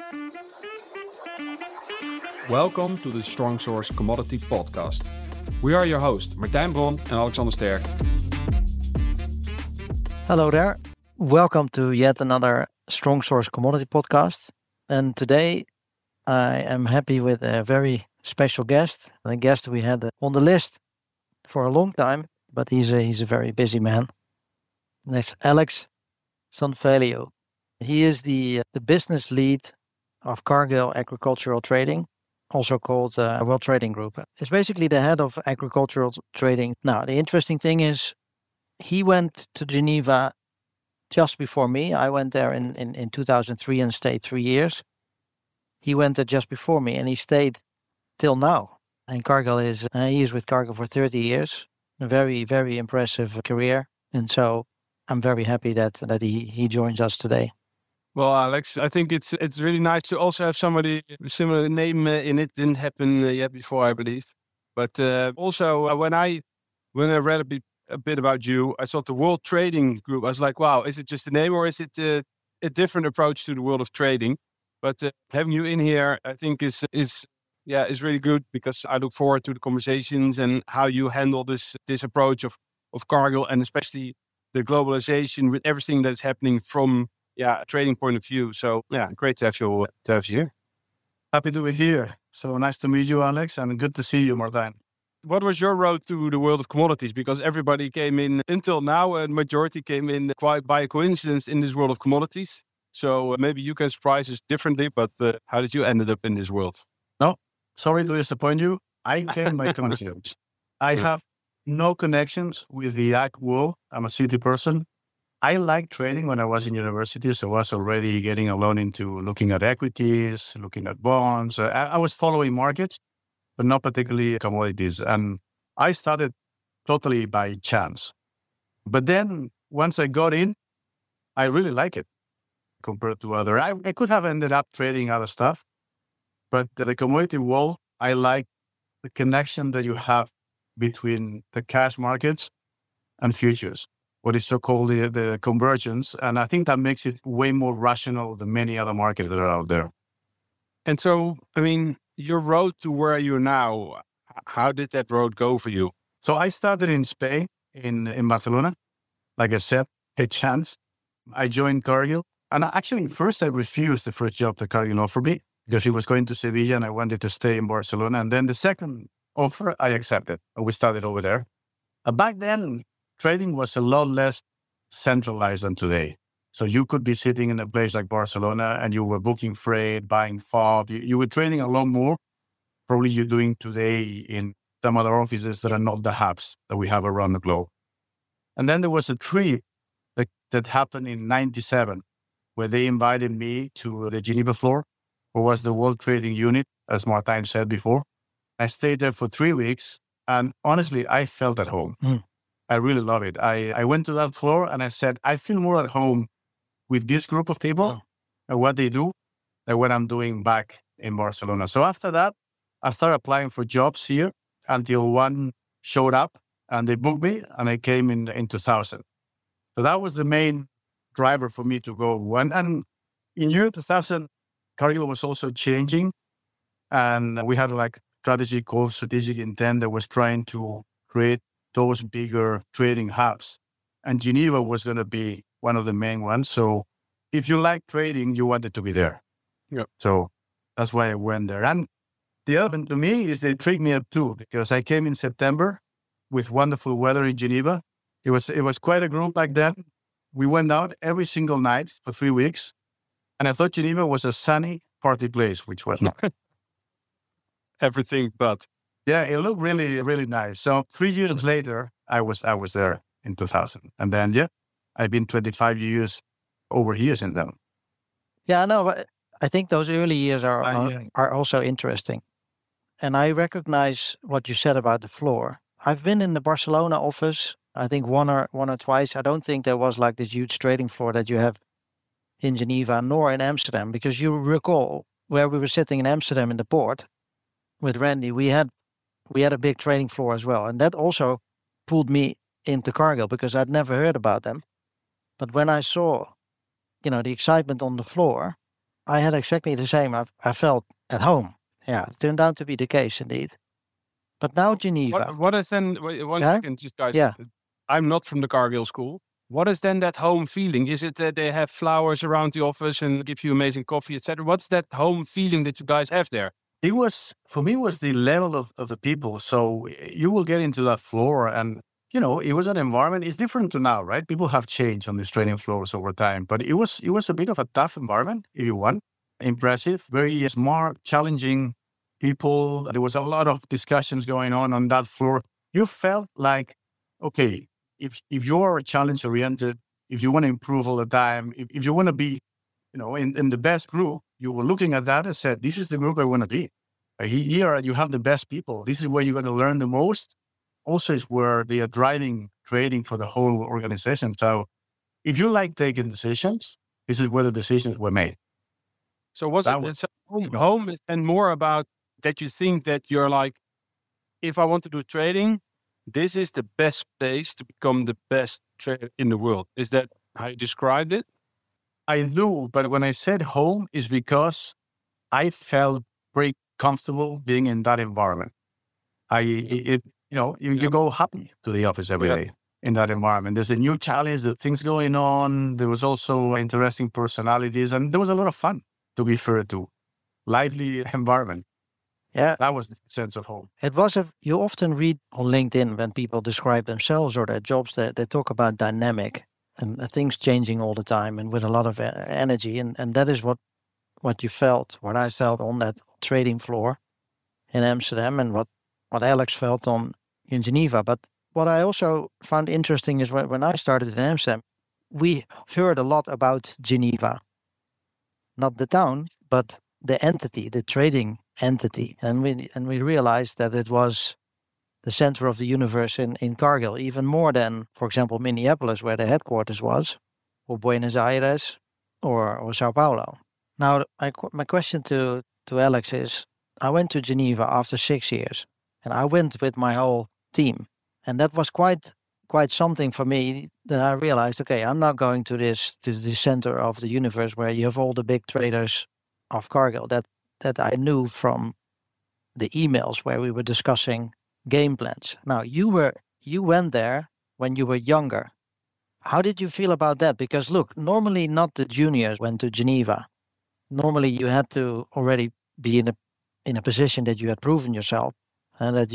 Welcome to the Strong Source Commodity Podcast. We are your hosts, Martijn Bron and Alexander Sterk. Hello there. Welcome to yet another Strong Source Commodity Podcast. And today I am happy with a very special guest, a guest we had on the list for a long time, but he's a very busy man. That's Alex Sanfelio. He is the business lead of Cargill Agricultural Trading, also called World Trading Group. It's basically the head of agricultural trading. Now, the interesting thing is he went to Geneva just before me. I went there in 2003 and stayed 3 years. He went there just before me and he stayed till now. And Cargill he is with Cargill for 30 years. A very, very impressive career. And so I'm very happy that he joins us today. Well, Alex, I think it's really nice to also have somebody with similar name in it. Didn't happen yet before, I believe. But also when I read a bit about you, I saw the World Trading Group. I was like, wow, is it just a name or is it a different approach to the world of trading? But having you in here, I think is really good because I look forward to the conversations and how you handle this approach of Cargill and especially the globalization with everything that's happening from a trading point of view. So great to have you here. Happy to be here. So nice to meet you, Alex, and good to see you, Martijn. What was your road to the world of commodities? Because everybody came in until now, a majority came in quite by coincidence in this world of commodities. So maybe you can surprise us differently, but how did you end up in this world? No, sorry to disappoint you. I came by coincidence. I have no connections with the ag world. I'm a city person. I liked trading when I was in university, so I was already getting alone into looking at equities, looking at bonds. I was following markets, but not particularly commodities. And I started totally by chance. But then once I got in, I really like it compared to other. I could have ended up trading other stuff, but the commodity world, I like the connection that you have between the cash markets and futures. What is so-called the convergence. And I think that makes it way more rational than many other markets that are out there. And so, I mean, your road to where you are now, how did that road go for you? So I started in Spain, in Barcelona. Like I said, a chance. I joined Cargill. And actually, first I refused the first job that Cargill offered me because he was going to Sevilla and I wanted to stay in Barcelona. And then the second offer, I accepted. And we started over there. Back then, trading was a lot less centralized than today. So you could be sitting in a place like Barcelona and you were booking freight, buying FOB. You were trading a lot more. Probably you're doing today in some other offices that are not the hubs that we have around the globe. And then there was a trip that happened in 97 where they invited me to the Geneva floor, who was the World Trading Unit, as Martijn said before. I stayed there for 3 weeks and honestly, I felt at home. I really love it. I went to that floor and I said, I feel more at home with this group of people and what they do than what I'm doing back in Barcelona. So after that, I started applying for jobs here until one showed up and they booked me and I came in 2000. So that was the main driver for me to go. And in year 2000, Cargill was also changing and we had like strategy called Strategic Intent that was trying to create those bigger trading hubs. And Geneva was going to be one of the main ones. So if you like trading, you wanted to be there. Yeah. So that's why I went there. And the other thing to me is they tricked me up too, because I came in September with wonderful weather in Geneva. It was quite a group back then. We went out every single night for 3 weeks. And I thought Geneva was a sunny party place, which was not. Everything but. Yeah, it looked really, really nice. So 3 years later, I was there in 2000. And then, I've been 25 years over here since then. Yeah, no, but I think those early years are also interesting. And I recognize what you said about the floor. I've been in the Barcelona office, I think one or twice. I don't think there was like this huge trading floor that you have in Geneva, nor in Amsterdam, because you recall where we were sitting in Amsterdam in the port with Randy, we had a big trading floor as well. And that also pulled me into Cargill because I'd never heard about them. But when I saw, the excitement on the floor, I had exactly the same. I felt at home. Yeah, it turned out to be the case indeed. But now Geneva. What is then, wait, one Yeah? second, just guys. Yeah. I'm not from the Cargill school. What is then that home feeling? Is it that they have flowers around the office and give you amazing coffee, etc.? What's that home feeling that you guys have there? It was, for me, was the level of the people. So you will get into that floor and, it was an environment. It's different to now, right? People have changed on these training floors over time, but it was a bit of a tough environment, if you want. Impressive, very smart, challenging people. There was a lot of discussions going on that floor. You felt like, okay, if you're challenge oriented, if you want to improve all the time, if you want to be, in the best group, you were looking at that and said, this is the group I want to be. Here you have the best people. This is where you're going to learn the most. Also, it's where they are driving trading for the whole organization. So if you like taking decisions, this is where the decisions were made. So home is then more about that you think that you're like, if I want to do trading, this is the best place to become the best trader in the world. Is that how you described it? I do, but when I said home is because I felt very comfortable being in that environment. You go happy to the office every day in that environment. There's a new challenge, the things going on. There was also interesting personalities, and there was a lot of fun, to be fair, to lively environment. Yeah. That was the sense of home. It was you often read on LinkedIn when people describe themselves or their jobs, they talk about dynamic and things changing all the time and with a lot of energy. And that is what you felt, what I felt on that trading floor in Amsterdam and what Alex felt in Geneva. But what I also found interesting is when I started in Amsterdam, we heard a lot about Geneva. Not the town, but the entity, the trading entity. And we realized that it was the center of the universe in Cargill, even more than, for example, Minneapolis, where the headquarters was, or Buenos Aires, or Sao Paulo. Now, my question to Alex is, I went to Geneva after 6 years, and I went with my whole team. And that was quite something for me that I realized, okay, I'm not going to the center of the universe where you have all the big traders of Cargill that I knew from the emails where we were discussing game plans. Now, you went there when you were younger. How did you feel about that? Because look, normally not the juniors went to Geneva. Normally you had to already be in a position that you had proven yourself and that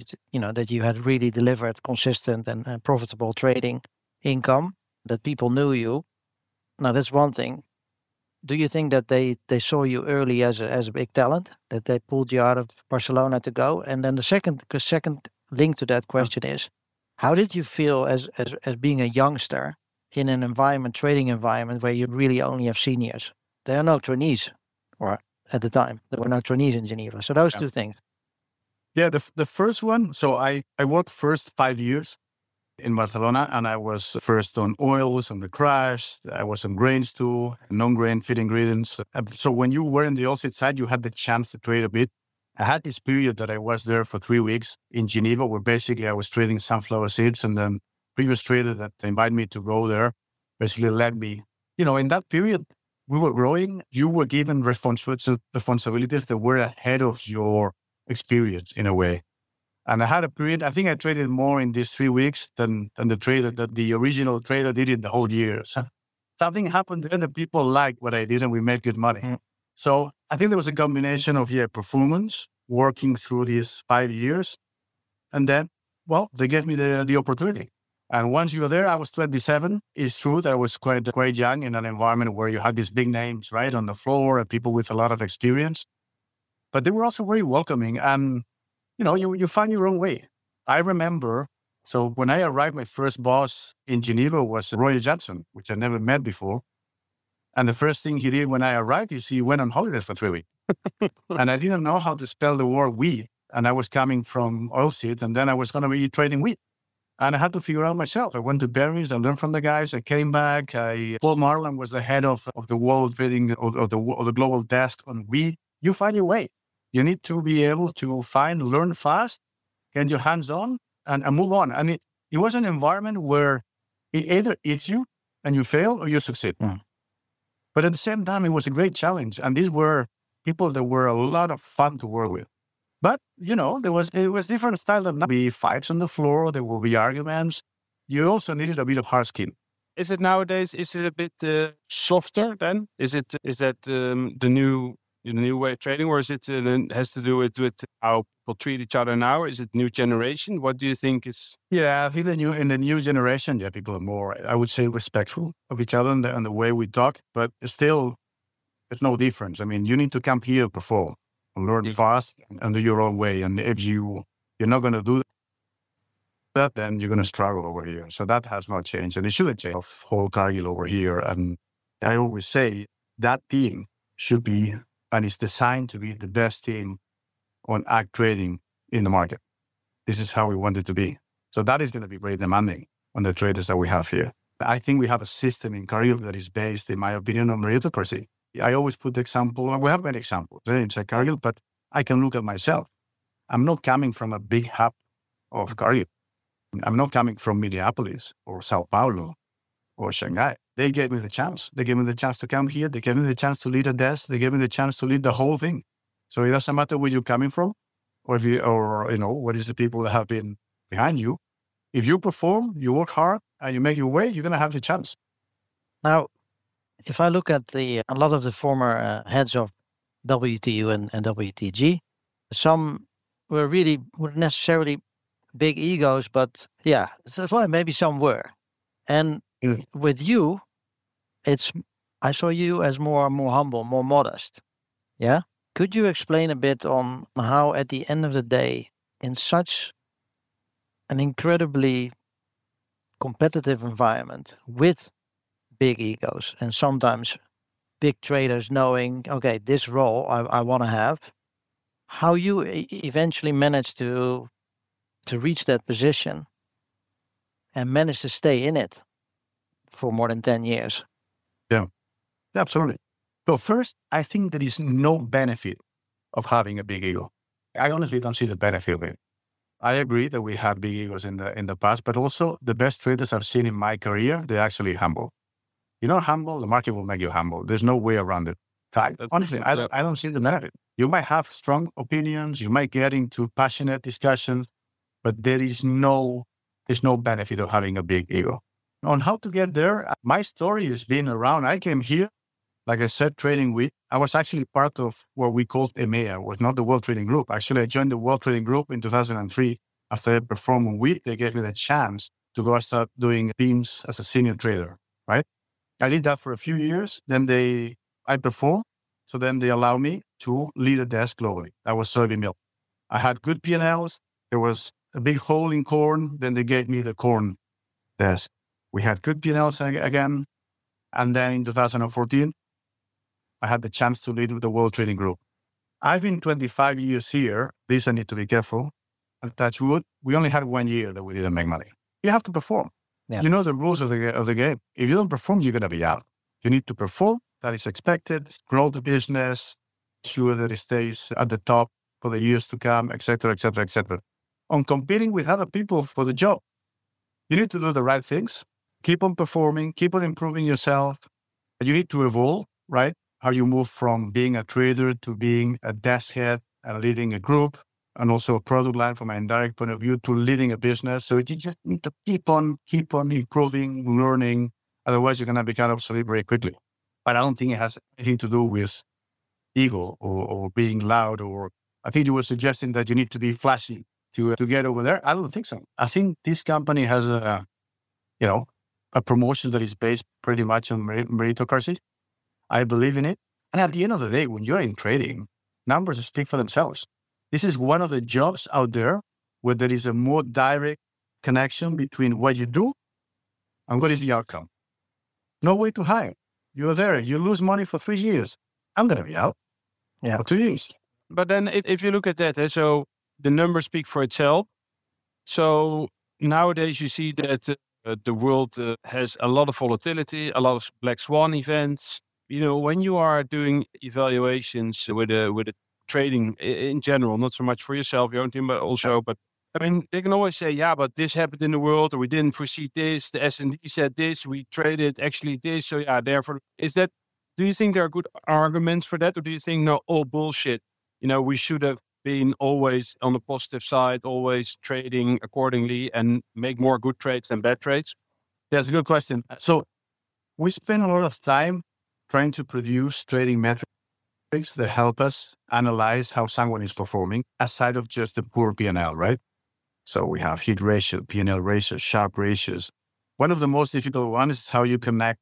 you had really delivered consistent and profitable trading income, that people knew you. Now that's one thing. Do you think that they saw you early as a big talent, that they pulled you out of Barcelona to go? And then the second link to that question is, how did you feel as being a youngster in an trading environment where you really only have seniors? There are no trainees, or at the time there were no trainees in Geneva. So those two things. Yeah, the first one. So I worked first 5 years in Barcelona, and I was first on oils, on the crash. I was on grains too, non-grain feed ingredients. So when you were in the oilseed side, you had the chance to trade a bit. I had this period that I was there for 3 weeks in Geneva, where basically I was trading sunflower seeds, and then previous trader that invited me to go there basically led me. In that period, we were growing. You were given responsibilities that were ahead of your experience in a way. And I had a period, I think I traded more in these 3 weeks than the original trader did in the whole year. So something happened there that people liked what I did and we made good money. Mm. So I think there was a combination of performance, working through these 5 years. And then, they gave me the opportunity. And once you were there, I was 27. It's true that I was quite young in an environment where you had these big names, right, on the floor and people with a lot of experience. But they were also very welcoming. And you find your own way. I remember, so when I arrived, my first boss in Geneva was Roy Johnson, which I never met before. And the first thing he did when I arrived is he went on holidays for 3 weeks. And I didn't know how to spell the word wheat. And I was coming from oilseed, and then I was going to be trading wheat. And I had to figure out myself. I went to Barry's, I learned from the guys, I came back. Paul Marland was the head of the world trading, of the global desk on wheat. You find your way. You need to be able to learn fast, get your hands on, and move on. And it was an environment where it either eats you and you fail or you succeed. Mm. But at the same time, it was a great challenge. And these were people that were a lot of fun to work with. But, it was different style. There would be fights on the floor. There will be arguments. You also needed a bit of hard skin. Is it nowadays? Is it a bit softer then? Is that the new way of trading, or is it has to do with how people treat each other now? Is it new generation? What do you think is? Yeah, I think in the new generation, people are more, I would say, respectful of each other and the way we talk. But still, there's no difference. I mean, you need to come here, perform, and learn fast and do your own way. And if you're not going to do that, then you're going to struggle over here. So that has not changed, and it shouldn't change. Of whole Cargill over here, and I always say that team should be, and it's designed to be, the best team on ag trading in the market. This is how we want it to be. So that is going to be very demanding on the traders that we have here. I think we have a system in Cargill that is based, in my opinion, on meritocracy. I always put the example, and we have many examples inside Cargill, but I can look at myself. I'm not coming from a big hub of Cargill. I'm not coming from Minneapolis or Sao Paulo or Shanghai. They gave me the chance. They gave me the chance to come here. They gave me the chance to lead a desk. They gave me the chance to lead the whole thing. So it doesn't matter where you're coming from, or what is the people that have been behind you. If you perform, you work hard, and you make your way, you're going to have the chance. Now, if I look at a lot of the former heads of WTU and WTG, some weren't necessarily big egos, but yeah, well, maybe some were. And with you, I saw you as more humble, more modest. Yeah. Could you explain a bit on how, at the end of the day, in such an incredibly competitive environment with big egos and sometimes big traders knowing, okay, this role I want to have, how you eventually managed to reach that position and manage to stay in it for more than 10 years? Yeah, absolutely. So first, I think there is no benefit of having a big ego. I honestly don't see the benefit of it. I agree that we had big egos in the past, but also the best traders I've seen in my career, they're actually humble. You're not humble, the market will make you humble. There's no way around it. Honestly, I don't see the benefit. You might have strong opinions, you might get into passionate discussions, but there's no benefit of having a big ego. On how to get there, my story has been around. I came here, like I said, trading wheat. I was actually part of what we called EMEA, was not the World Trading Group. Actually, I joined the World Trading Group in 2003. After I performed on wheat, they gave me the chance to go and start doing PIMS as a senior trader, right? I did that for a few years. Then I performed. So then they allowed me to lead a desk globally. That was soybean meal. I had good P&Ls. There was a big hole in corn. Then they gave me the corn desk. We had good P&Ls again. And then in 2014, I had the chance to lead with the World Trading Group. I've been 25 years here. This I need to be careful. And touch wood, we only had 1 year that we didn't make money. You have to perform. Yeah. You know the rules of the game. If you don't perform, you're going to be out. You need to perform. That is expected. Grow the business. Sure that it stays at the top for the years to come, et cetera, et cetera, et cetera. On competing with other people for the job, you need to do the right things. Keep on performing. Keep on improving yourself. You need to evolve, right? How you move from being a trader to being a desk head and leading a group, and also a product line from an indirect point of view to leading a business. So you just need to keep on improving, learning. Otherwise, you're going to become obsolete very quickly. But I don't think it has anything to do with ego or being loud. Or I think you were suggesting that you need to be flashy to get over there. I don't think so. I think this company has a promotion that is based pretty much on meritocracy. I believe in it. And at the end of the day, when you're in trading, numbers speak for themselves. This is one of the jobs out there where there is a more direct connection between what you do and what is the outcome. No way to hide. You're there. You lose money for 3 years. I'm going to be out for 2 years. But then if you look at that, so the numbers speak for itself. So nowadays you see that the world has a lot of volatility, a lot of black swan events. When you are doing evaluations with a trading in general, not so much for yourself, your own team, but also, but I mean, they can always say, yeah, but this happened in the world, or we didn't foresee this, the S&D said this, we traded actually this. So yeah, therefore, do Do you think there are good arguments for that? Or do you think, no, all bullshit? We should have been always on the positive side, always trading accordingly and make more good trades than bad trades? That's a good question. So we spend a lot of time trying to produce trading metrics that help us analyze how someone is performing aside of just the poor P&L, right? So we have hit ratio, P&L ratios, Sharpe ratios. One of the most difficult ones is how you connect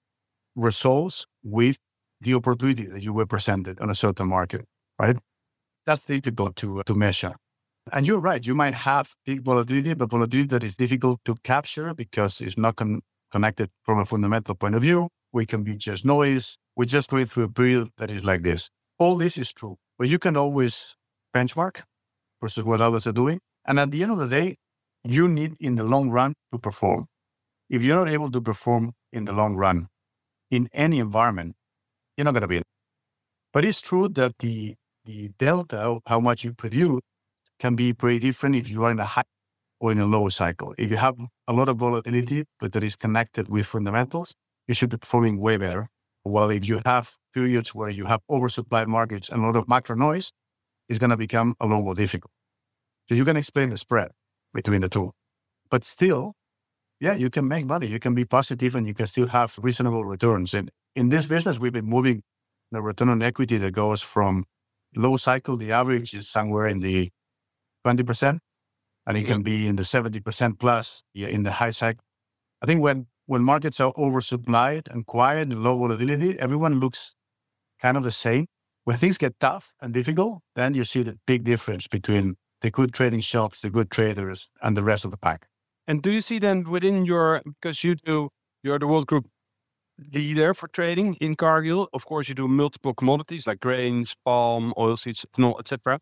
results with the opportunity that you were presented on a certain market, right? That's difficult to measure. And you're right, you might have big volatility, but volatility that is difficult to capture because it's not connected from a fundamental point of view. We can be just noise. We're just going through a period that is like this. All this is true, but you can always benchmark versus what others are doing. And at the end of the day, you need in the long run to perform. If you're not able to perform in the long run in any environment, you're not going to be. But it's true that the delta of how much you produce can be pretty different if you are in a high or in a low cycle. If you have a lot of volatility, but that is connected with fundamentals, you should be performing way better. While if you have periods where you have oversupplied markets and a lot of macro noise, it's going to become a lot more difficult. So you can explain the spread between the two. But still, yeah, you can make money. You can be positive and you can still have reasonable returns. And in this business, we've been moving the return on equity that goes from low cycle, the average is somewhere in the 20%, and it can be in the 70% plus in the high cycle. I think when markets are oversupplied and quiet and low volatility, everyone looks kind of the same. When things get tough and difficult, then you see the big difference between the good trading shops, the good traders, and the rest of the pack. And do you see then within because you're the World Group leader for trading in Cargill. Of course, you do multiple commodities like grains, palm, oilseeds, ethanol, etc.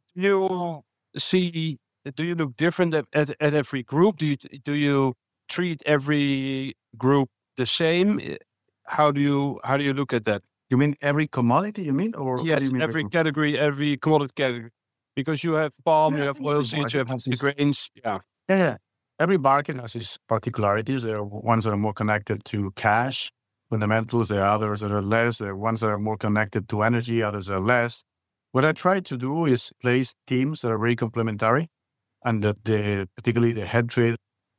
Do you look different at every group? Do you treat every group the same? How do you look at that? You mean every commodity? You mean, or yes, every category, every commodity category, because you have palm, you have oilseeds, you have the grains. Yeah. Every market has its particularities. There are ones that are more connected to cash fundamentals. There are others that are less. There are ones that are more connected to energy. Others are less. What I try to do is place teams that are very complementary, and that particularly the head trader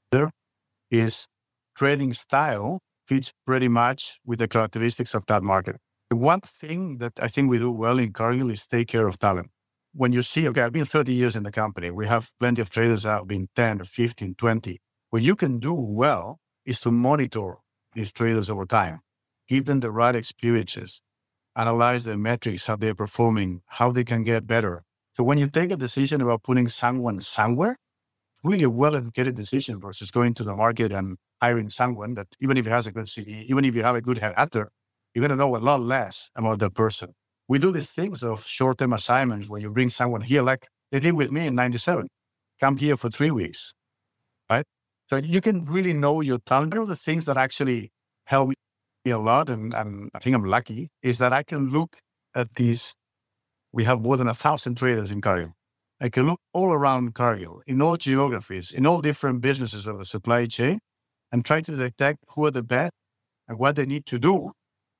is trading style fits pretty much with the characteristics of that market. The one thing that I think we do well in Cargill is take care of talent. When you see, okay, I've been 30 years in the company. We have plenty of traders that have been 10 or 15, 20. What you can do well is to monitor these traders over time, give them the right experiences, analyze their metrics, how they're performing, how they can get better. So when you take a decision about putting someone somewhere, really a well-educated decision versus going to the market and hiring someone that even if he has a good CV, even if you have a good headhunter, you're going to know a lot less about that person. We do these things of short-term assignments where you bring someone here, like they did with me in 97, come here for 3 weeks, right? So you can really know your talent. One of the things that actually help me a lot, and I think I'm lucky, is that I can look at these. We have more than 1,000 traders in Cargill. I can look all around Cargill, in all geographies, in all different businesses of the supply chain, and try to detect who are the best and what they need to do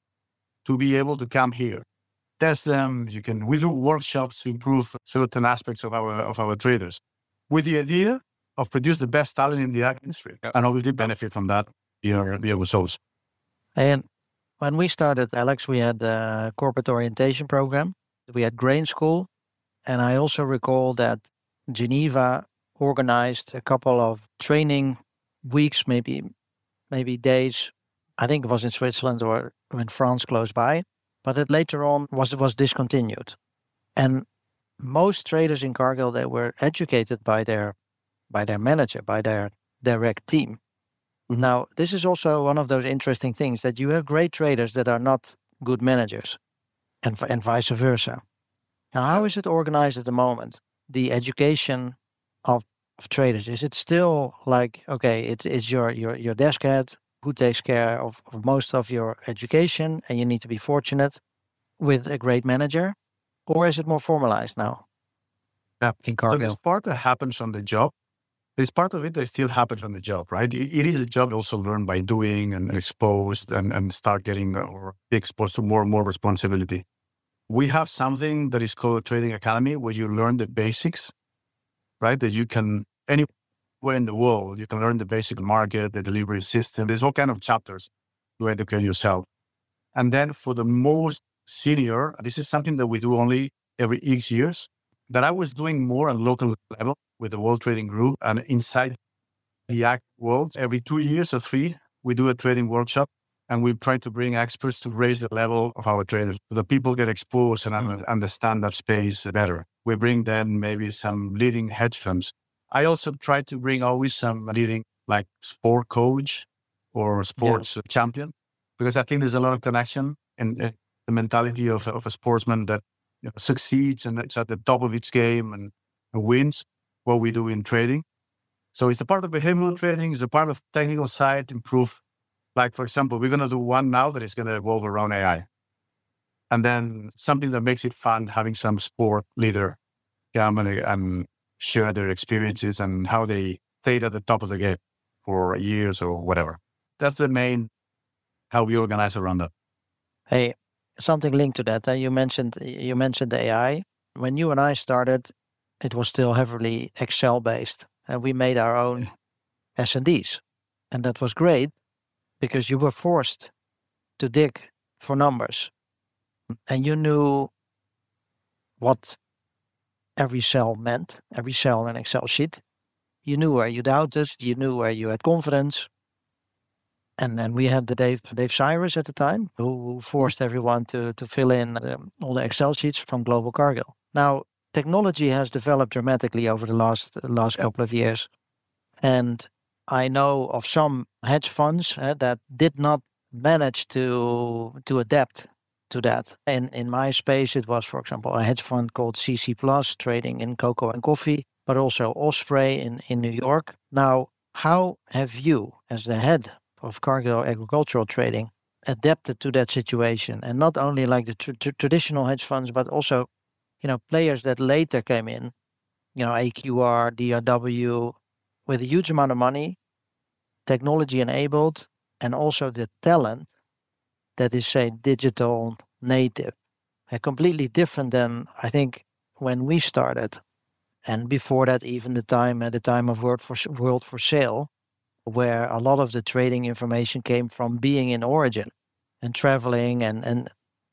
to be able to come here. Test them. We do workshops to improve certain aspects of our traders, with the idea of produce the best talent in the ag industry, and obviously benefit from that your results. And when we started, Alex, we had a corporate orientation program. We had grain school, and I also recall that Geneva organized a couple of training weeks, maybe days. I think it was in Switzerland or in France close by. But it later on was discontinued. And most traders in Cargill, they were educated by their manager, by their direct team. Mm-hmm. Now, this is also one of those interesting things that you have great traders that are not good managers, and vice versa. Now, how is it organized at the moment? The education of traders, is it still like, okay, it's your desk head who takes care of most of your education, and you need to be fortunate with a great manager? Or is it more formalized now? Yeah. In Cargill? So this part that happens on the job, There's part of it that still happens on the job, right? It is a job also learned by doing and exposed and start getting or be exposed to more and more responsibility. We have something that is called Trading Academy, where you learn the basics, right? That you can, anywhere in the world, you can learn the basic market, the delivery system. There's all kind of chapters to educate yourself. And then for the most senior, this is something that we do only every X years, that I was doing more on local level with the World Trading Group and inside the ACT world. Every 2 years or 3, we do a trading workshop and we try to bring experts to raise the level of our traders so that people get exposed and understand that space better. We bring then maybe some leading hedge funds. I also try to bring always some leading like sport coach or sports champion, because I think there's a lot of connection in the mentality of a sportsman that succeeds and it's at the top of its game and wins what we do in trading. So it's a part of behavioral trading, it's a part of technical side, improve. Like, for example, we're going to do one now that is going to evolve around AI. And then something that makes it fun, having some sport leader come and share their experiences and how they stayed at the top of the game for years or whatever. That's the main, how we organize around that. Hey, something linked to that. You mentioned AI. When you and I started, it was still heavily Excel based, and we made our own S&Ds, and that was great because you were forced to dig for numbers, and you knew what every cell meant, every cell in an Excel sheet. You knew where you doubted, you knew where you had confidence. And then we had the Dave Cyrus at the time, who forced everyone to fill in all the Excel sheets from Global Cargill. Now, technology has developed dramatically over the last couple of years. And I know of some hedge funds that did not manage to adapt to that. And in my space, it was, for example, a hedge fund called CC Plus, trading in cocoa and coffee, but also Osprey in New York. Now, how have you, as the head of Cargill Agricultural Trading, adapted to that situation? And not only like the traditional hedge funds, but also, players that later came in, AQR, DRW, with a huge amount of money, technology enabled, and also the talent that is, say, digital native. Completely different than, I think, when we started. And before that, even at the time of World for Sale, where a lot of the trading information came from being in origin and traveling and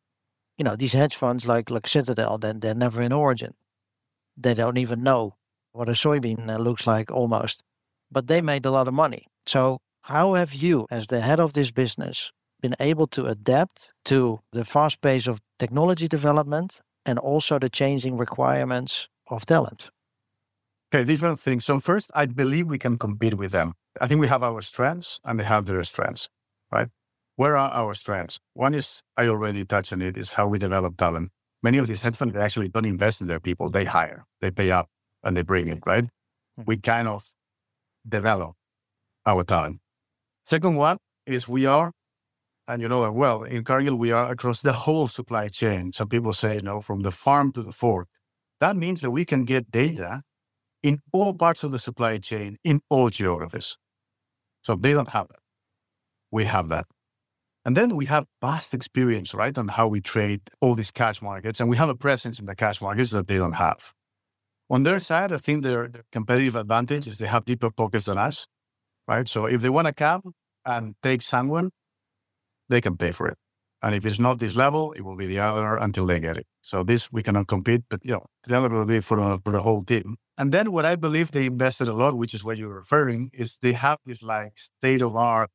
these hedge funds like Citadel, then they're never in origin. They don't even know what a soybean looks like almost, but they made a lot of money. So how have you, as the head of this business, been able to adapt to the fast pace of technology development and also the changing requirements of talent? Okay, different things. So first, I believe we can compete with them. I think we have our strengths and they have their strengths, right? Where are our strengths? One is, I already touched on it, is how we develop talent. Many of these hedge funds actually don't invest in their people. They hire, they pay up, and they bring it, right? We kind of develop our talent. Second one is we are, and you know that well, in Cargill, we are across the whole supply chain. Some people say, from the farm to the fork. That means that we can get data in all parts of the supply chain, in all geographies. So they don't have that. We have that. And then we have vast experience, right, on how we trade all these cash markets. And we have a presence in the cash markets that they don't have. On their side, I think their competitive advantage is they have deeper pockets than us, right? So if they want to come and take someone, they can pay for it. And if it's not this level, it will be the other until they get it. So this, we cannot compete, but the other will be for the whole team. And then what I believe they invested a lot, which is what you're referring, is they have this like state-of-art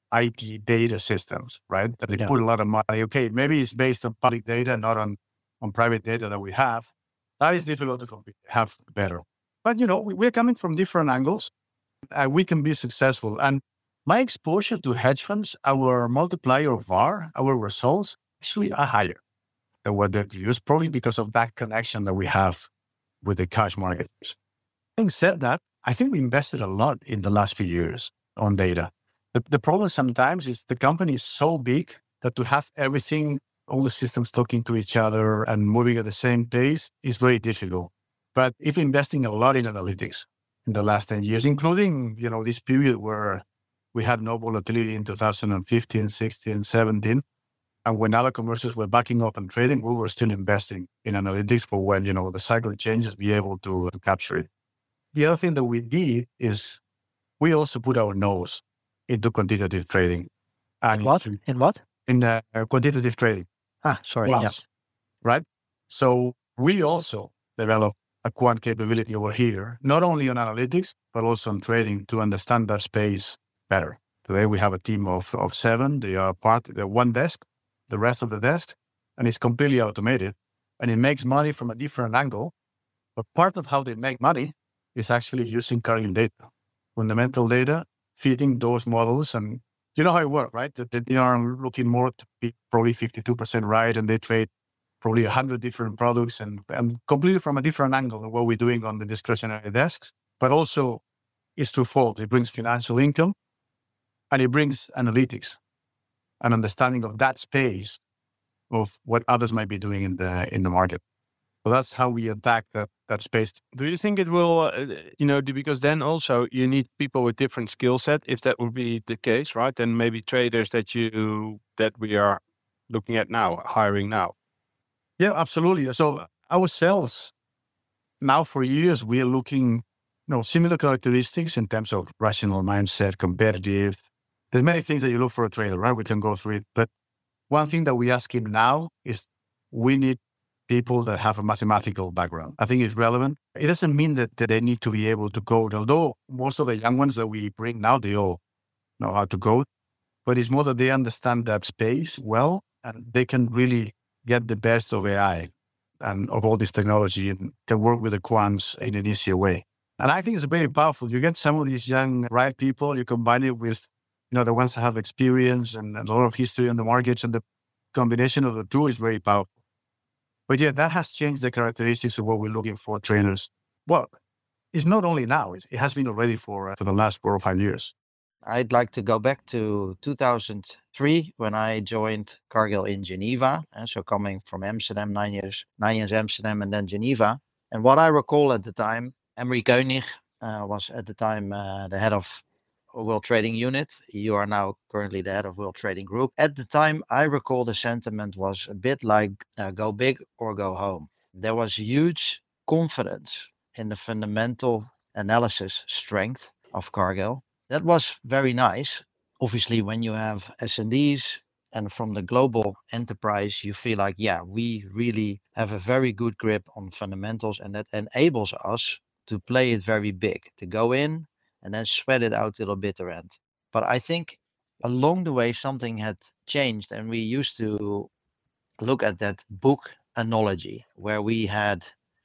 IT data systems, right? That they put a lot of money. Okay, maybe it's based on public data, not on private data that we have. That is difficult to compete, have better. But, we're coming from different angles. We can be successful. And my exposure to hedge funds, our multiplier VAR, our results actually are higher than what they use, probably because of that connection that we have with the cash markets. Having said that, I think we invested a lot in the last few years on data. The problem sometimes is the company is so big that to have everything, all the systems talking to each other and moving at the same pace is very difficult. But if investing a lot in analytics, in the last 10 years, including, this period where we had no volatility in 2015, 16, 17. And when other commercials were backing up and trading, we were still investing in analytics for when, the cycle changes, be able to capture it. The other thing that we did is we also put our nose into quantitative trading. And In what? In quantitative trading. Sorry. Yeah. Right? So we also developed a quant capability over here, not only on analytics, but also on trading to understand that space better. Today we have a team of 7. They're one desk, the rest of the desk, and it's completely automated. And it makes money from a different angle. But part of how they make money is actually using Cargill data, fundamental data, feeding those models. And you know how it works, right? That they are looking more to be probably 52% right, and they trade probably 100 different products and completely from a different angle than what we're doing on the discretionary desks. But also, it's twofold. It brings financial income, and it brings analytics, an understanding of that space of what others might be doing in the market. So that's how we attack that space. Do you think it will, because then also you need people with different skill set, if that would be the case, right? Then maybe traders that we are looking at now, hiring now. Yeah, absolutely. So ourselves, now for years, we are looking, similar characteristics in terms of rational mindset, competitive. There's many things that you look for a trader, right? We can go through it. But one thing that we ask him now is we need people that have a mathematical background. I think it's relevant. It doesn't mean that they need to be able to code, although most of the young ones that we bring now, they all know how to code. But it's more that they understand that space well, and they can really get the best of AI and of all this technology and can work with the quants in an easier way. And I think it's very powerful. You get some of these young, right people, you combine it with, the ones that have experience and a lot of history in the markets, and the combination of the two is very powerful. But yeah, that has changed the characteristics of what we're looking for trainers. Well, it's not only now, it has been already for the last 4 or 5 years. I'd like to go back to 2003 when I joined Cargill in Geneva. So coming from Amsterdam, 9 years Amsterdam and then Geneva. And what I recall at the time, Emery Koenig was at the time the head of World Trading Unit. You are now currently the head of World Trading Group. At the time, I recall the sentiment was a bit like go big or go home. There was huge confidence in the fundamental analysis strength of Cargill. That was very nice. Obviously, when you have S&Ds and from the global enterprise, you feel like, yeah, we really have a very good grip on fundamentals, and that enables us to play it very big, to go in and then sweat it out till the bitter end. But I think along the way, something had changed, and we used to look at that book analogy where we had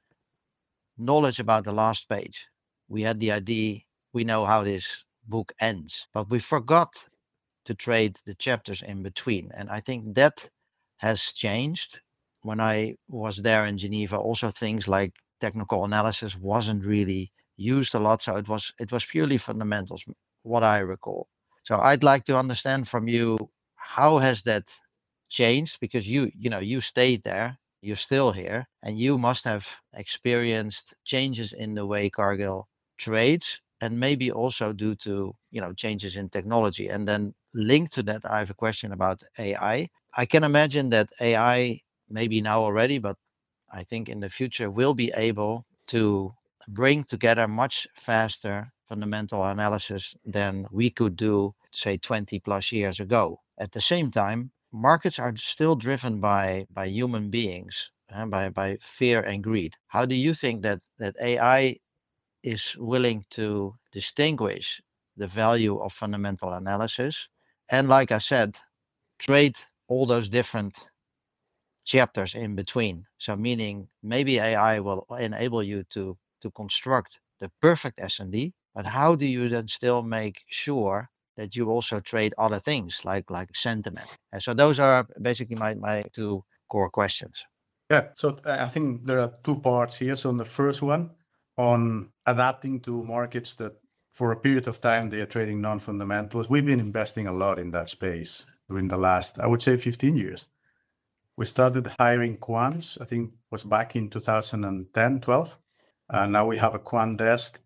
knowledge about the last page. We had the idea, we know how this book ends, but we forgot to trade the chapters in between. And I think that has changed. When I was there in Geneva, also things like technical analysis wasn't really used a lot. So it was purely fundamentals, what I recall. So I'd like to understand from you, how has that changed? Because you stayed there, you're still here, and you must have experienced changes in the way Cargill trades, and maybe also due to, changes in technology. And then linked to that, I have a question about AI. I can imagine that AI, maybe now already, but I think in the future will be able to bring together much faster fundamental analysis than we could do, say, 20 plus years ago. At the same time, markets are still driven by human beings, by fear and greed. How do you think that AI is willing to distinguish the value of fundamental analysis and, like I said, trade all those different chapters in between? So meaning maybe AI will enable you to construct the perfect S&D, but how do you then still make sure that you also trade other things like sentiment? And so those are basically my 2 core questions. Yeah, so I think there are 2 parts here. So on the first one, on adapting to markets that for a period of time they are trading non-fundamentals, we've been investing a lot in that space during the last, I would say, 15 years. We started hiring quants, I think was back in 2010, 12. And now we have a quant desk that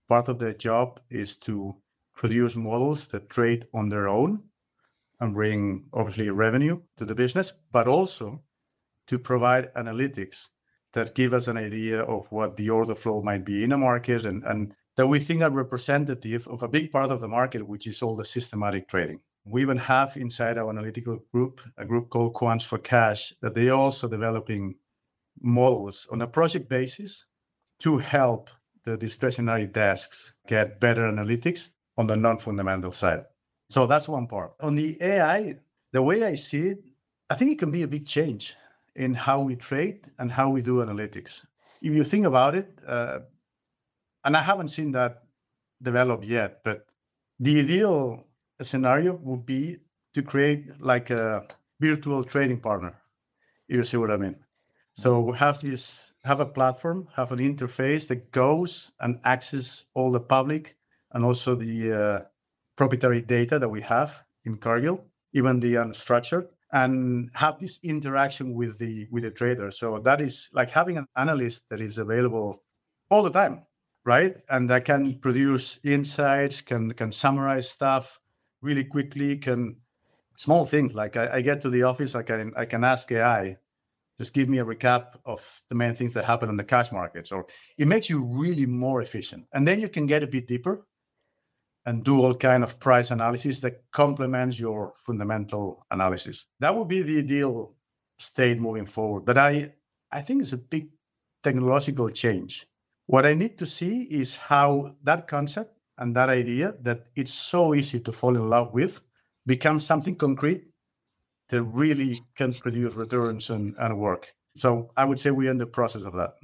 part of their job is to produce models that trade on their own and bring obviously revenue to the business, but also to provide analytics that give us an idea of what the order flow might be in a market and that we think are representative of a big part of the market, which is all the systematic trading. We even have inside our analytical group, a group called Quants for Cash, that they are also developing models on a project basis to help the discretionary desks get better analytics on the non-fundamental side. So that's one part. On the AI, the way I see it, I think it can be a big change in how we trade and how we do analytics. If you think about it, and I haven't seen that develop yet, but the ideal scenario would be to create like a virtual trading partner. You see what I mean? So have a platform, have an interface that goes and access all the public and also the proprietary data that we have in Cargill, even the unstructured, and have this interaction with the trader. So that is like having an analyst that is available all the time, right? And that can produce insights, can summarize stuff really quickly, can small things like I get to the office, I can ask AI, just give me a recap of the main things that happen in the cash markets, or it makes you really more efficient. And then you can get a bit deeper and do all kind of price analysis that complements your fundamental analysis. That would be the ideal state moving forward. But I think it's a big technological change. What I need to see is how that concept and that idea that it's so easy to fall in love with becomes something concrete that really can produce returns and work. So I would say we're in the process of that.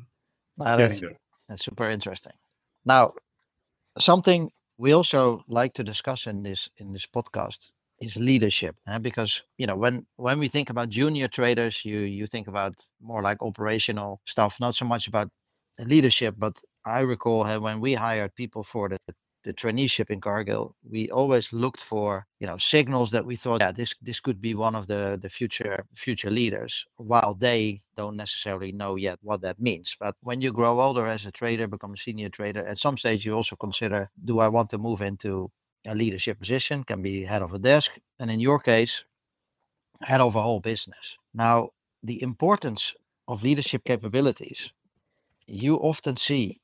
That's super interesting. Now, something we also like to discuss in this podcast is leadership, because when we think about junior traders, you think about more like operational stuff, not so much about leadership. But I recall when we hired people for the traineeship in Cargill, we always looked for signals that we thought, this could be one of the future leaders, while they don't necessarily know yet what that means. But when you grow older as a trader, become a senior trader, at some stage you also consider, do I want to move into a leadership position? Can be head of a desk, and in your case, head of a whole business. Now, the importance of leadership capabilities you often see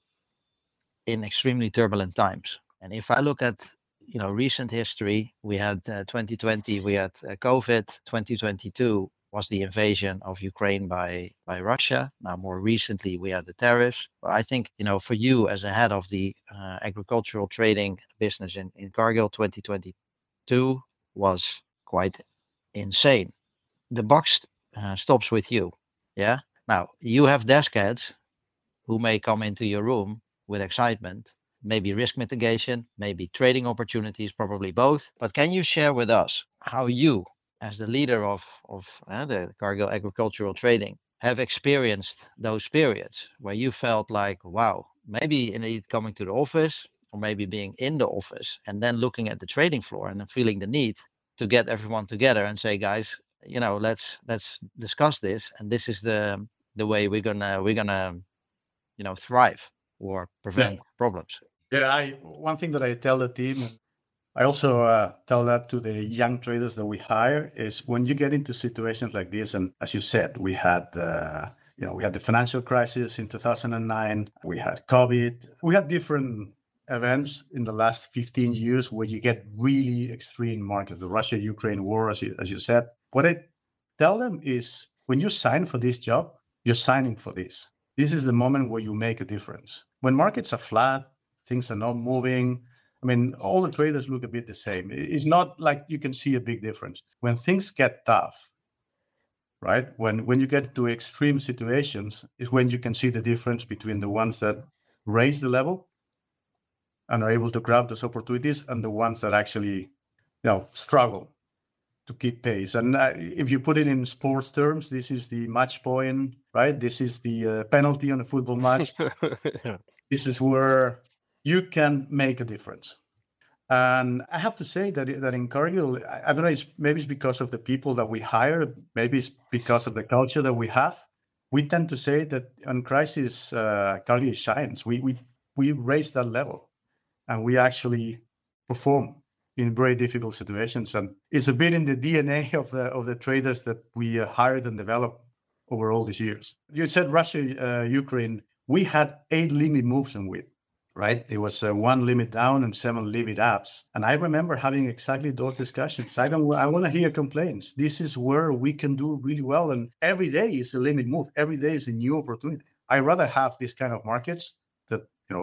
in extremely turbulent times. And if I look at recent history, we had 2020, we had COVID. 2022 was the invasion of Ukraine by Russia. Now, more recently, we had the tariffs. I think for you as a head of the agricultural trading business in Cargill, 2022 was quite insane. The buck stops with you. Yeah. Now you have desk heads who may come into your room with excitement, maybe risk mitigation, maybe trading opportunities, probably both. But can you share with us how you, as the leader of the Cargill Agricultural Trading, have experienced those periods where you felt like, wow, maybe indeed coming to the office or maybe being in the office and then looking at the trading floor and then feeling the need to get everyone together and say, guys, let's discuss this, and this is the way we're gonna thrive or prevent problems. One thing that I tell the team, I also tell that to the young traders that we hire, is when you get into situations like this, and as you said, we had the financial crisis in 2009, we had COVID, we had different events in the last 15 years where you get really extreme markets, the Russia-Ukraine war, as you said. What I tell them is, when you sign for this job, you're signing for this. This is the moment where you make a difference. When markets are flat, things are not moving, all the traders look a bit the same. It's not like you can see a big difference. When things get tough, right? When you get to extreme situations is when you can see the difference between the ones that raise the level and are able to grab those opportunities and the ones that actually, struggle to keep pace. And if you put it in sports terms, this is the match point, right? This is the penalty on a football match. Yeah. This is where you can make a difference. And I have to say that in Cargill, I don't know, maybe it's because of the people that we hire, maybe it's because of the culture that we have. We tend to say that on crisis, Cargill shines. We raise that level. and we actually perform in very difficult situations. And it's a bit in the DNA of the traders that we hired and developed over all these years. You said Russia, Ukraine. We had 8 limit moves on with, right? It was 1 limit down and 7 limit ups. And I remember having exactly those discussions. I want to hear complaints. This is where we can do really well. And every day is a limit move. Every day is a new opportunity. I rather have this kind of markets that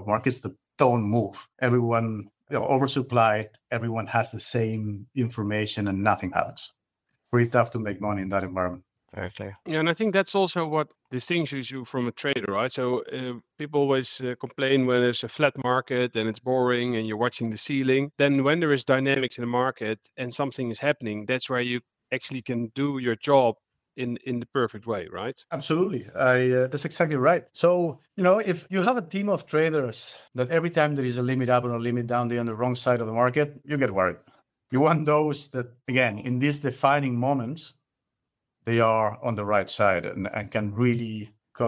don't move. Everyone, oversupplied. Everyone has the same information and nothing happens. Pretty tough to make money in that environment. Very clear. Yeah, and I think that's also what distinguishes you from a trader, right? So people always complain when there's a flat market and it's boring and you're watching the ceiling. Then when there is dynamics in the market and something is happening, that's where you actually can do your job in the perfect way, right? Absolutely. That's exactly right. So, if you have a team of traders that every time there is a limit up or a limit down, they're on the wrong side of the market, you get worried. You want those that, again, in these defining moments, they are on the right side and can really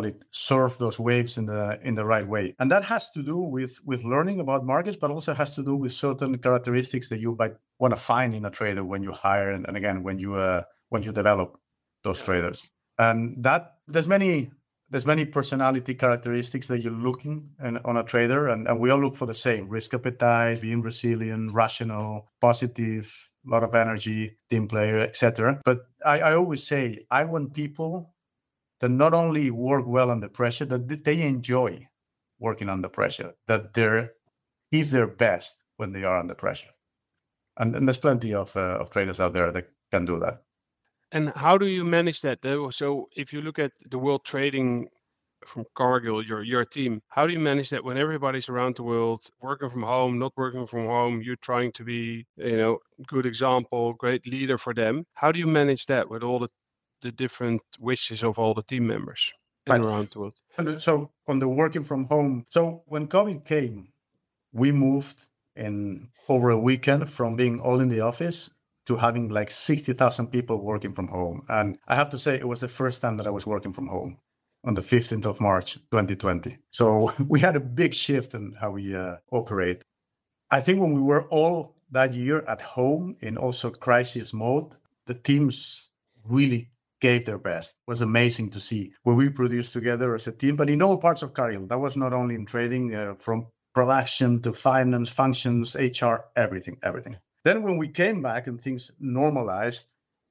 surf those waves in the right way. And that has to do with learning about markets, but also has to do with certain characteristics that you might want to find in a trader when you hire and again when you develop those traders. And that there's many personality characteristics that you're looking on a trader, and we all look for the same: risk appetite, being resilient, rational, positive, a lot of energy, team player, etc. But I always say I want people that not only work well under pressure, that they enjoy working under pressure, that they give their best when they are under pressure. And there's plenty of traders out there that can do that. And how do you manage that? So if you look at the world trading from Cargill, your team, how do you manage that when everybody's around the world working from home, not working from home, you're trying to be, good example, great leader for them? How do you manage that with all the different wishes of all the team members around the world? And so on the working from home, so when COVID came, we moved in over a weekend from being all in the office to having like 60,000 people working from home. And I have to say, it was the first time that I was working from home on the 15th of March, 2020. So we had a big shift in how we operate. I think when we were all that year at home in also crisis mode, the teams really gave their best. It was amazing to see what we produced together as a team, but in all parts of Cargill. That was not only in trading, from production to finance, functions, HR, everything. Then when we came back and things normalized,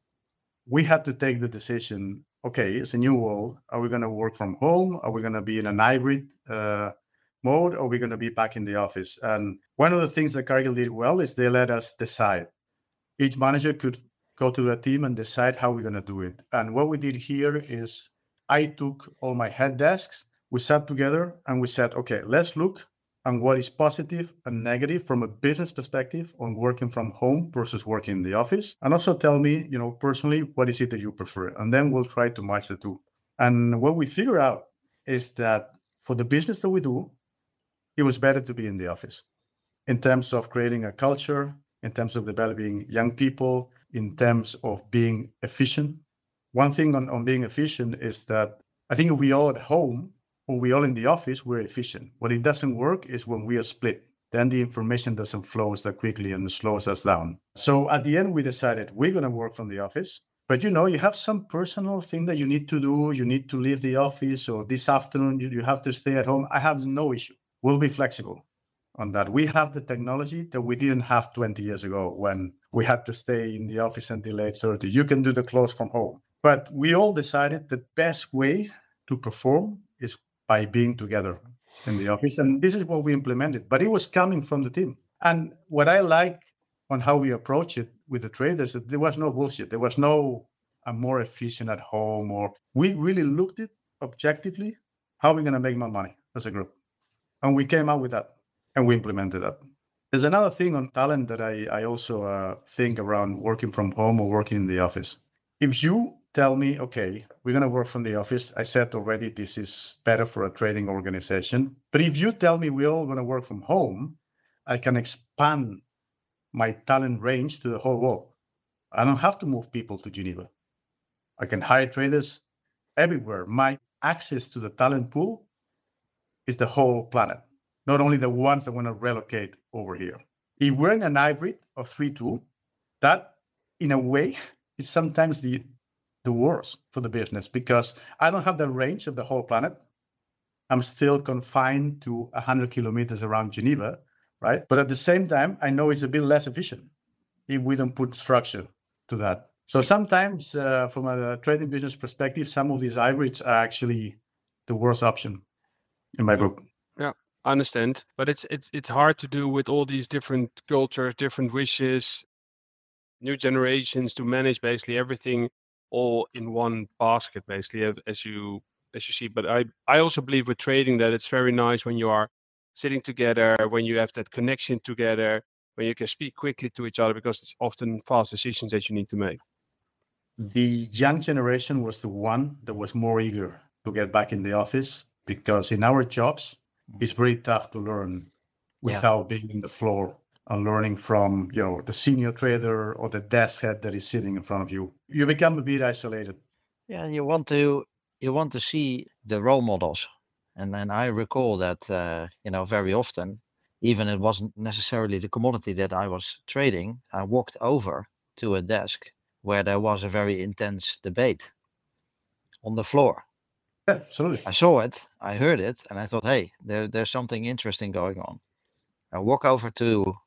we had to take the decision, okay, it's a new world. Are we going to work from home? Are we going to be in an hybrid mode? Or are we going to be back in the office? And one of the things that Cargill did well is they let us decide. Each manager could go to the team and decide how we're going to do it. And what we did here is I took all my head desks, we sat together and we said, okay, let's look and what is positive and negative from a business perspective on working from home versus working in the office. And also tell me, personally, what is it that you prefer? And then we'll try to match the two. And what we figure out is that for the business that we do, it was better to be in the office in terms of creating a culture, in terms of developing young people, in terms of being efficient. One thing on being efficient is that I think if we all at home, when we all in the office, we're efficient. What it doesn't work is when we are split. Then the information doesn't flow that quickly and slows us down. So at the end, we decided we're going to work from the office. But you have some personal thing that you need to do. You need to leave the office, or this afternoon you have to stay at home. I have no issue. We'll be flexible on that. We have the technology that we didn't have 20 years ago when we had to stay in the office until 8:30. You can do the close from home. But we all decided the best way to perform is by being together in the office. And this is what we implemented. But it was coming from the team. And what I like on how we approach it with the traders, that there was no bullshit. There was no, I'm more efficient at home, or we really looked at objectively, how are we going to make more money as a group? And we came out with that and we implemented that. There's another thing on talent that I also think around working from home or working in the office. If you tell me, okay, we're going to work from the office, I said already this is better for a trading organization. But if you tell me we're all going to work from home, I can expand my talent range to the whole world. I don't have to move people to Geneva. I can hire traders everywhere. My access to the talent pool is the whole planet. not only the ones that want to relocate over here. If we're in an hybrid of 3-2, that in a way is sometimes the worst for the business, because I don't have the range of the whole planet. I'm still confined to 100 kilometers around Geneva, right? But at the same time, I know it's a bit less efficient if we don't put structure to that. So sometimes from a trading business perspective, some of these hybrids are actually the worst option in my book. Yeah, I understand. But it's hard to do with all these different cultures, different wishes, new generations, to manage basically everything all in one basket, basically, as you see. But I also believe with trading that it's very nice when you are sitting together, when you have that connection together, when you can speak quickly to each other, because it's often fast decisions that you need to make. The young generation was the one that was more eager to get back in the office, because in our jobs, it's very tough to learn without being in the floor and learning from, the senior trader or the desk head that is sitting in front of you. You become a bit isolated. Yeah, you want to see the role models. And then I recall that, very often, even it wasn't necessarily the commodity that I was trading, I walked over to a desk where there was a very intense debate on the floor. Yeah, absolutely. I saw it, I heard it, and I thought, hey, there's something interesting going on. I walk over to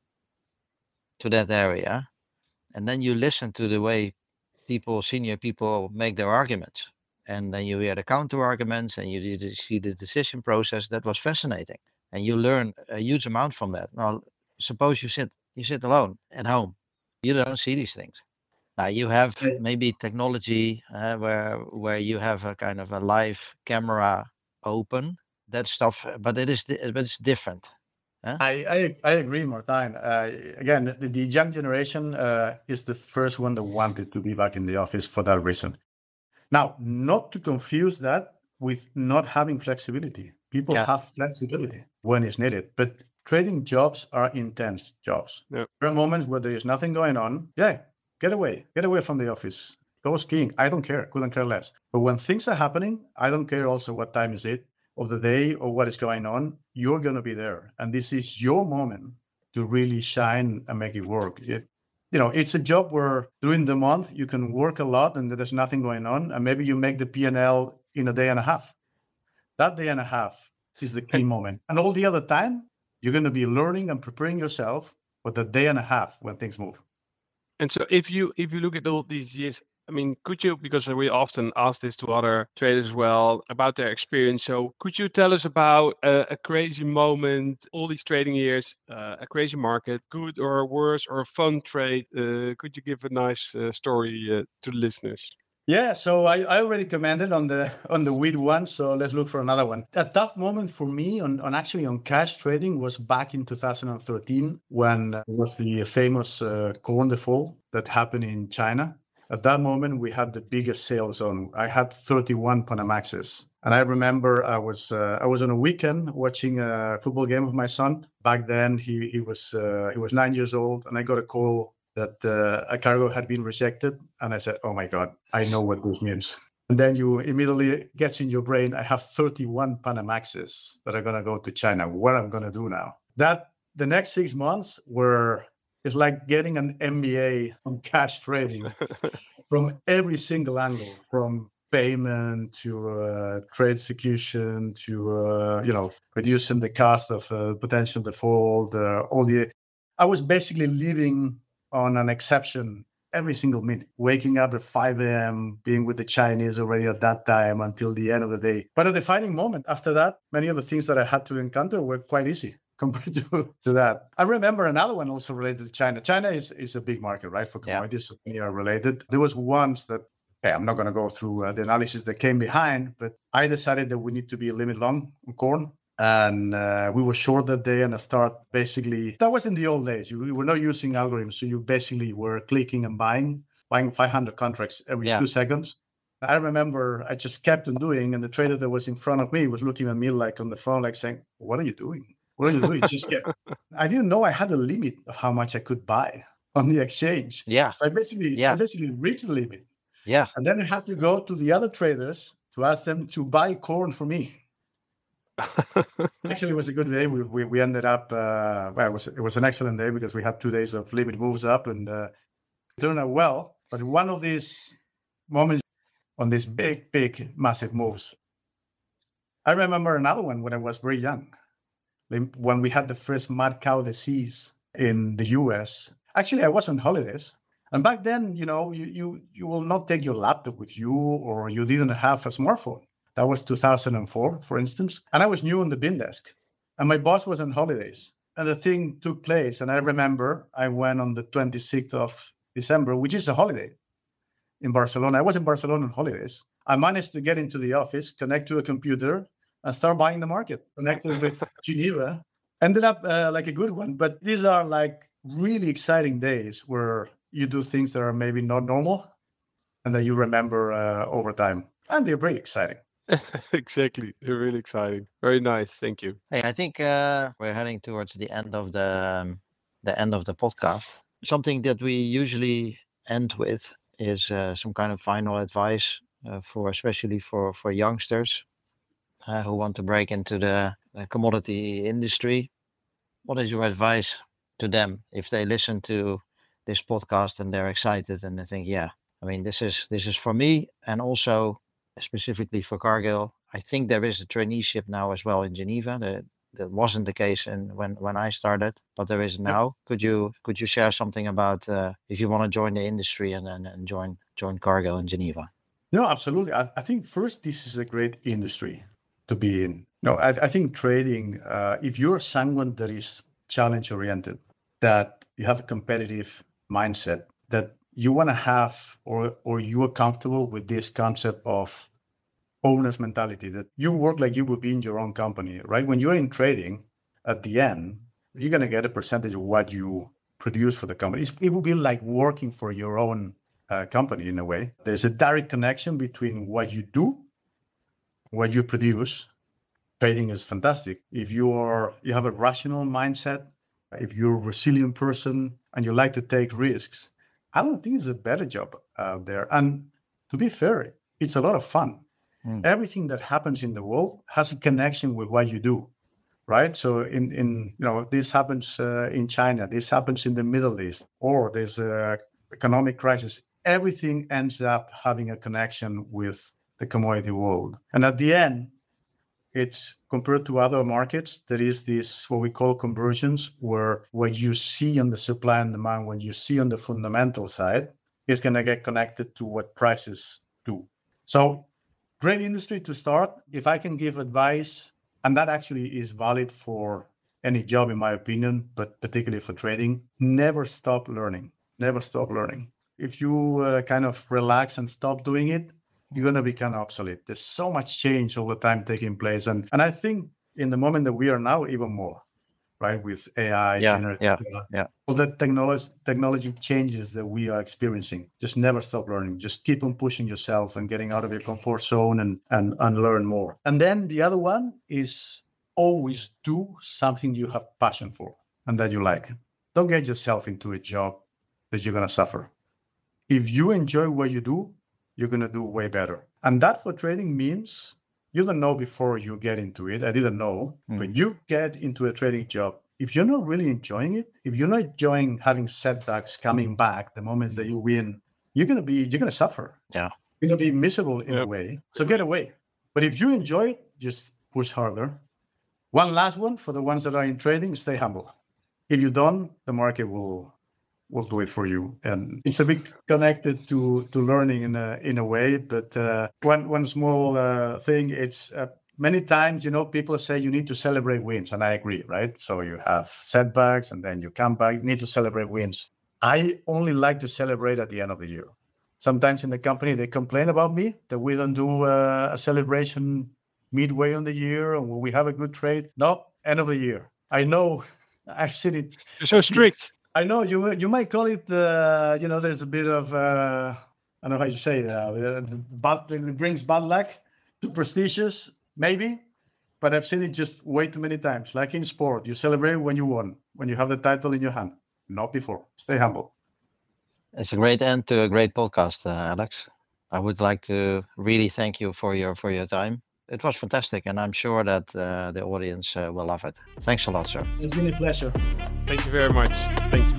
that area, and then you listen to the way senior people make their arguments. And then you hear the counter arguments, and you see the decision process. That was fascinating. And you learn a huge amount from that. Now, suppose you sit alone at home. You don't see these things. Now you have maybe technology where you have a kind of a live camera open, that stuff, but it's different. Huh? I agree, Martijn. Again, the young generation is the first one that wanted to be back in the office for that reason. Now, not to confuse that with not having flexibility. People have flexibility when it's needed, but trading jobs are intense jobs. Yeah. There are moments where there is nothing going on. Yeah, get away from the office. Go skiing. I don't care. Couldn't care less. But when things are happening, I don't care also what time is it of the day or what is going on. You're going to be there. And this is your moment to really shine and make it work. It's a job where during the month you can work a lot and there's nothing going on. And maybe you make the P&L in a day and a half. That day and a half is the key moment. And all the other time, you're going to be learning and preparing yourself for the day and a half when things move. And so if you look at all these years, I mean, could you, because we often ask this to other traders as well about their experience. So could you tell us about a crazy moment, all these trading years, a crazy market, good or worse, or a fun trade? Could you give a nice story to the listeners? Yeah, so I already commented on the wheat one, so let's look for another one. A tough moment for me on cash trading was back in 2013 when it was the famous corn default that happened in China. At that moment, we had the biggest sales on. I had 31 Panamaxes, and I remember I was on a weekend watching a football game with my son. Back then, he was 9 years old, and I got a call that a cargo had been rejected. And I said, oh my God, I know what this means. And then you immediately gets in your brain, I have 31 Panamaxes that are going to go to China. What am I going to do now? The next 6 months it's like getting an MBA on cash trading from every single angle, from payment to trade execution to, reducing the cost of potential default, I was basically living on an exception every single minute, waking up at 5 a.m., being with the Chinese already at that time until the end of the day. But a defining moment after that, many of the things that I had to encounter were quite easy compared to that. I remember another one also related to China. China is a big market, right, for commodities, so many are related. There was once that, I'm not going to go through the analysis that came behind, but I decided that we need to be a limit long on corn. And we were short that day, and I start basically, that was in the old days. We were not using algorithms. So you basically were clicking and buying 500 contracts every 2 seconds. I remember I just kept on doing, and the trader that was in front of me was looking at me like on the phone, like saying, what are you doing? What are you doing? Just get. I didn't know I had a limit of how much I could buy on the exchange. Yeah. So I basically reached the limit. Yeah. And then I had to go to the other traders to ask them to buy corn for me. Actually, it was a good day. We ended up, well, it was an excellent day because we had 2 days of limit moves up and turned out well. But one of these moments on these big, massive moves, I remember another one when I was very young, when we had the first mad cow disease in the US. Actually, I was on holidays. And back then, you will not take your laptop with you, or you didn't have a smartphone. That was 2004, for instance. And I was new on the bin desk. And my boss was on holidays. And the thing took place. And I remember I went on the 26th of December, which is a holiday in Barcelona. I was in Barcelona on holidays. I managed to get into the office, connect to a computer, and start buying the market, connected with Geneva. Ended up like a good one. But these are like really exciting days where you do things that are maybe not normal and that you remember over time. And they're very exciting. Exactly. They're really exciting. Very nice. Thank you. Hey, I think we're heading towards the end of the podcast. Something that we usually end with is some kind of final advice especially for youngsters who want to break into the commodity industry. What is your advice to them if they listen to this podcast and they're excited and they think, yeah, I mean, this is for me, and also specifically for Cargill. I think there is a traineeship now as well in Geneva. That wasn't the case when I started, but there is now. Could you share something about if you want to join the industry and join Cargill in Geneva? No, absolutely. I think first, this is a great industry to be in. No, I think trading, if you're someone that is challenge oriented, that you have a competitive mindset, that you want to have, or you are comfortable with this concept of owner's mentality, that you work like you would be in your own company, right? When you're in trading, at the end, you're going to get a percentage of what you produce for the company. It will be like working for your own company in a way. There's a direct connection between what you do, what you produce. Trading is fantastic. If you have a rational mindset, if you're a resilient person and you like to take risks, I don't think it's a better job out there. And to be fair, it's a lot of fun. Everything that happens in the world has a connection with what you do, right? So in this happens in China, this happens in the Middle East, or there's a economic crisis. Everything ends up having a connection with the commodity world. And at the end, it's compared to other markets, there is this what we call conversions, where what you see on the supply and demand, when you see on the fundamental side, is going to get connected to what prices do. So great industry to start. If I can give advice, and that actually is valid for any job, in my opinion, but particularly for trading, never stop learning. Never stop learning. If you kind of relax and stop doing it, you're going to become obsolete. There's so much change all the time taking place. And I think in the moment that we are now, even more, right? With AI, all the technology changes that we are experiencing. Just never stop learning. Just keep on pushing yourself and getting out of your comfort zone and learn more. And then the other one is always do something you have passion for and that you like. Don't get yourself into a job that you're going to suffer. If you enjoy what you do, you're going to do way better. And that for trading means you don't know before you get into it. I didn't know. When you get into a trading job, if you're not really enjoying it, if you're not enjoying having setbacks coming back the moments that you win, you're going to suffer. Yeah. You're going to be miserable in a way. So get away. But if you enjoy it, just push harder. One last one for the ones that are in trading, stay humble. If you don't, the market will do it for you. And it's a bit connected to learning in a way. But one small thing, it's many times, people say you need to celebrate wins. And I agree, right? So you have setbacks and then you come back, you need to celebrate wins. I only like to celebrate at the end of the year. Sometimes in the company, they complain about me that we don't do a celebration midway on the year or when we have a good trade. No, end of the year. I know, I've seen it. You're so strict. I know you might call it, there's a bit of, I don't know how you say that, it brings bad luck, superstitious, maybe, but I've seen it just way too many times. Like in sport, you celebrate when you won, when you have the title in your hand, not before. Stay humble. It's a great end to a great podcast, Alex. I would like to really thank you for your time. it was fantastic, and I'm sure that the audience will love it. Thanks a lot, sir. It's been a pleasure. Thank you very much. Thank you.